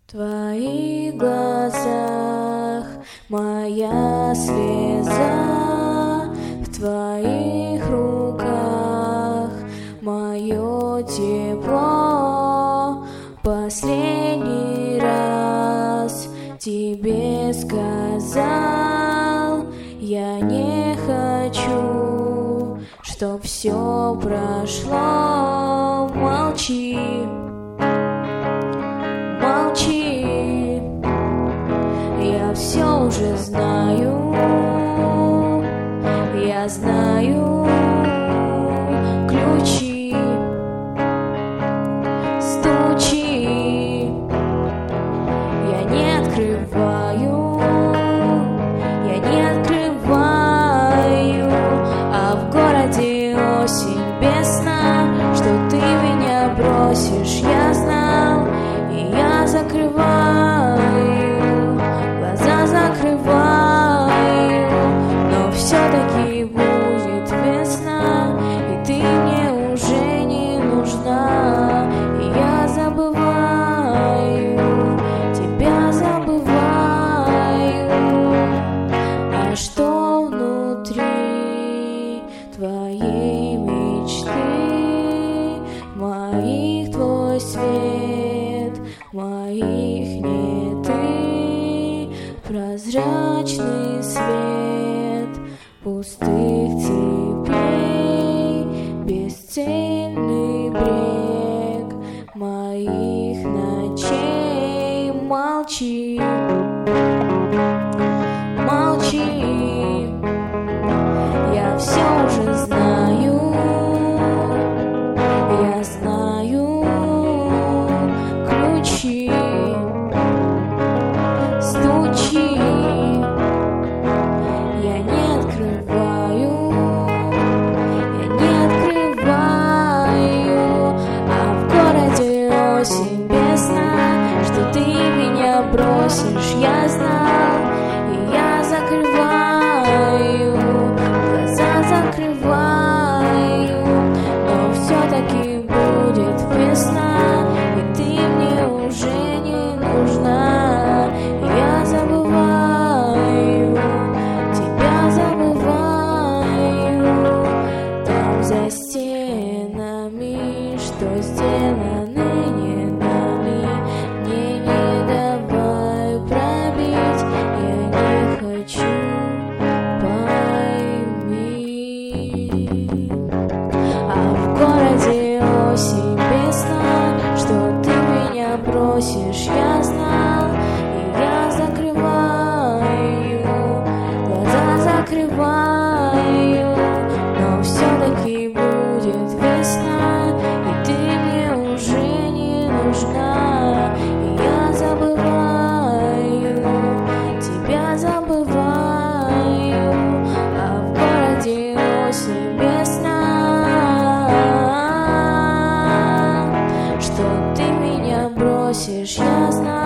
В твоих глазах моя слеза, в твоих руках мое тепло. Последний раз тебе сказал, я не хочу, чтоб все прошло. Молчи, молчи, я все уже знаю, я знаю ключи. Стучи, я не открываю, я не открываю, а в городе осень без сна, что ты меня бросишь, я знал, и я закрываю, глаза закрываю, но все-таки будет весна, и ты мне уже не нужна, и я забываю, тебя забываю. А что внутри твоей мечты, моих твой свет, моих не ты, прозрачный свет пустых цепей, бесцельный брег моих ночей. Молчи, молчи, я все уже знаю, я знаю ключи. Стучи, я не открываю, я не открываю, а в городе осень без сна, что ты меня бросишь, я знал, и я закрываю, глаза закрываю, но все-таки будет весна, и ты мне уже не нужна, и я забываю, тебя забываю. Там за стенами, что сделаны не нами, мне не давай пробить, я не хочу, пойми. А в городе осень без сна, что ты меня бросишь, я знал, и я закрываю, глаза закрываю, но все-таки будет весна, и ты мне уже не нужна, и я забываю, тебя забываю, а в городе осень без сна, что ты меня бросишь, я знаю.